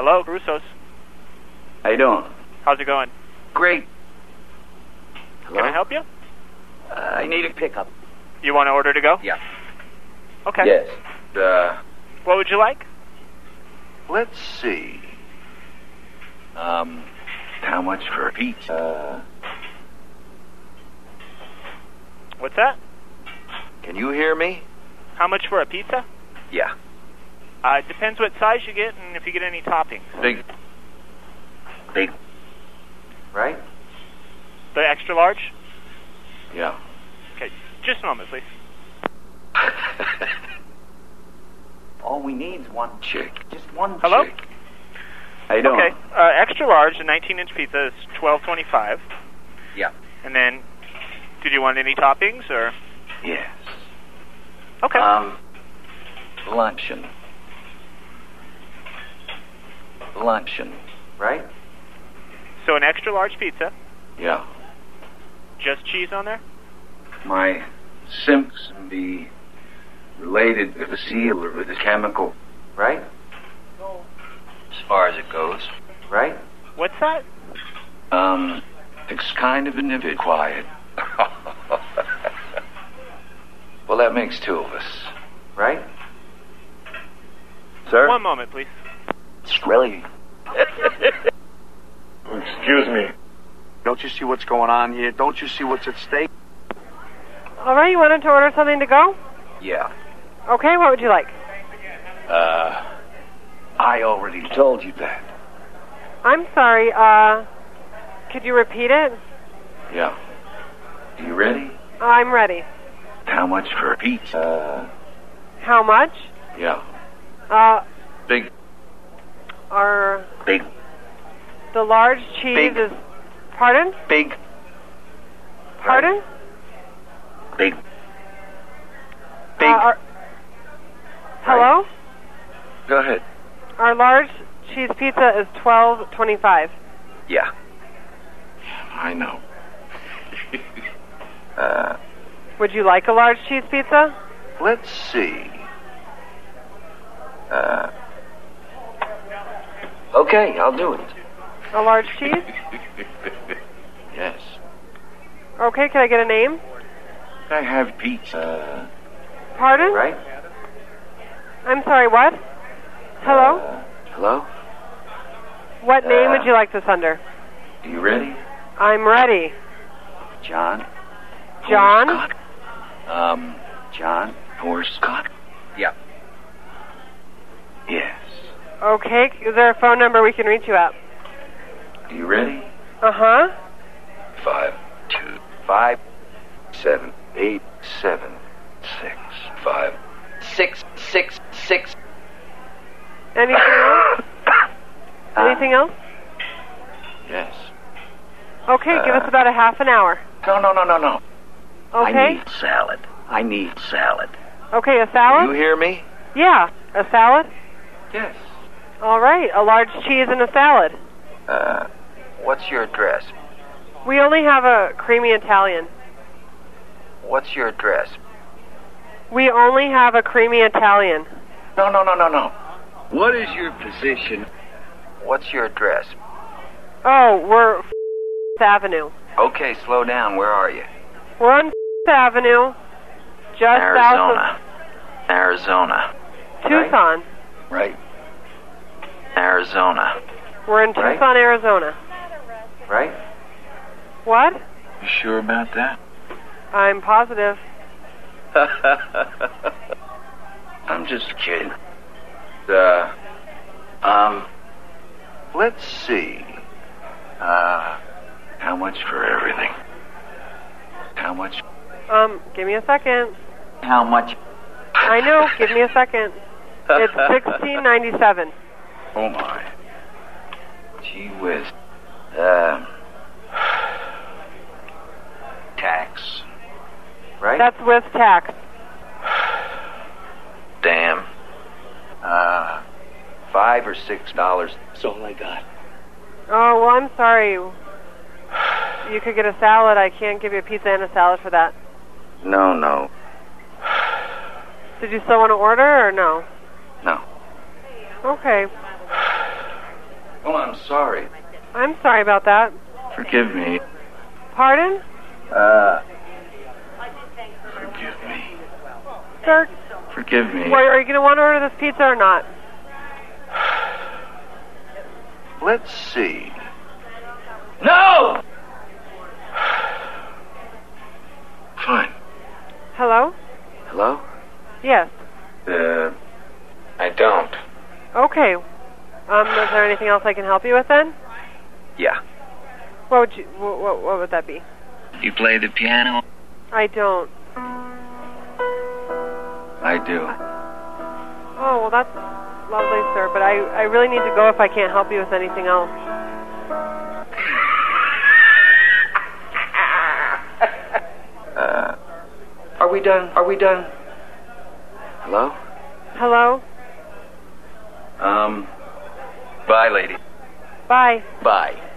Hello, Russo's. How you doing? How's it going? Great. Hello? Can I help you? I need a pickup. You want to order to go? Yeah. Okay. Yes. What would you like? Let's see. How much for a pizza? What's that? Can you hear me? How much for a pizza? Yeah. It depends what size you get and if you get any toppings. Big. Right? The extra large? Yeah. Okay, just a moment, please. All we need is one chick. Just one Hello? chick. How you doing? Okay, extra large, a 19-inch pizza is $12.25. Yeah. And then, did you want any toppings, or? Yes. Okay. Luncheon. Right? So an extra large pizza, Yeah. just cheese on there? My Simpson be related with a seal or with a chemical. Right? As far as it goes. Right? What's that? It's kind of a quiet. Well, that makes two of us. Right? Sir? One moment, please. It's really... Excuse me. Don't you see what's going on here? Don't you see what's at stake? All right, you wanted to order something to go? Yeah. Okay, what would you like? I already told you that. I'm sorry, could you repeat it? Yeah. You ready? I'm ready. How much for a pizza? How much? Yeah. Big. Big. The large cheese Big. is... Pardon? Big. Pardon? Big. Big. Hello? Go ahead. Our large cheese pizza is $12.25. Yeah. I know. Would you like a large cheese pizza? Let's see. Okay, I'll do it. A large cheese? Yes. Okay, can I get a name? I have pizza. Pardon? Right? I'm sorry, what? Hello? Hello? What name would you like this under? You ready? I'm ready. John? John? John Horsecock? Yeah. Yes. Okay, is there a phone number we can reach you at? You ready? Uh-huh. 525-877-656. Anything else? Anything else? Yes. Okay, give us about a half an hour. No. Okay? I need salad. Okay, a salad? You hear me? Yeah, a salad? Yes. All right, a large cheese and a salad. What's your address? We only have a creamy Italian. What's your address? We only have a creamy Italian. No. What is your position? What's your address? Oh, we're Avenue. Okay, slow down. Where are you? We're on Avenue, just south Arizona. of Tucson. Right. Arizona. We're in Right. Tucson, Arizona. Right? What? You sure about that? I'm positive. I'm just kidding. Let's see. How much for everything? How much? Give me a second. How much? I know, give me a second. It's $16.97. Oh my. Gee whiz. Tax. Right? That's with tax. Damn. $5 or $6. That's all I got. Oh, well, I'm sorry. You could get a salad. I can't give you a pizza and a salad for that. No. Did you still want to order or no? No. Okay. Oh, I'm sorry. I'm sorry about that. Forgive me. Pardon? Forgive me. Sir, Forgive me. are you going to want to order this pizza or not? Let's see. No! Fine. Hello? Hello? Yes. I don't. Okay. Is there anything else I can help you with then? Yeah. What would that be? You play the piano? I don't. I do. Oh, well, that's lovely, sir, but I really need to go if I can't help you with anything else. Are we done? Are we done? Hello? Hello? Bye, lady. Bye. Bye.